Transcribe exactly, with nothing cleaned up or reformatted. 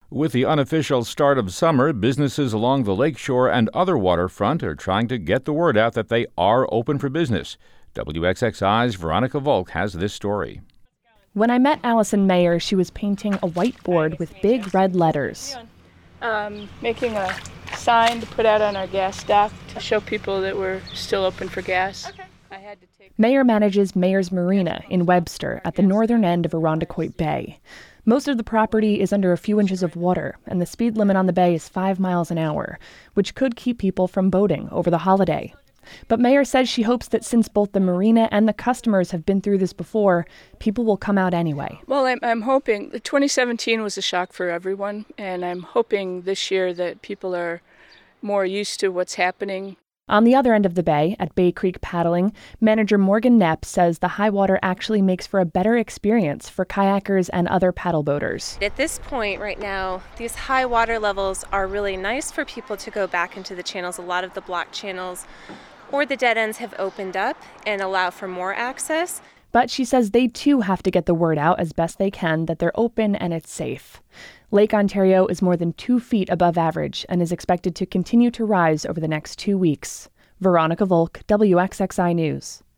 With the unofficial start of summer, businesses along the lakeshore and other waterfront are trying to get the word out that they are open for business. W X X I's Veronica Volk has this story. When I met Allison Mayer, she was painting a whiteboard with big red letters. Um, making a sign to put out on our gas dock to show people that we're still open for gas. Okay. I had to take... Mayer manages Mayer's Marina in Webster at the northern end of Irondequoit Bay. Most of the property is under a few inches of water, and the speed limit on the bay is five miles an hour, which could keep people from boating over the holiday. But Mayer says she hopes that since both the marina and the customers have been through this before, people will come out anyway. Well, I'm, I'm hoping, twenty seventeen was a shock for everyone, and I'm hoping this year that people are more used to what's happening. On the other end of the bay, at Bay Creek Paddling, manager Morgan Knepp says the high water actually makes for a better experience for kayakers and other paddle boaters. At this point right now, these high water levels are really nice for people to go back into the channels. A lot of the blocked channels or the dead ends have opened up and allow for more access. But she says they too have to get the word out as best they can that they're open and it's safe. Lake Ontario is more than two feet above average and is expected to continue to rise over the next two weeks. Veronica Volk, W X X I News.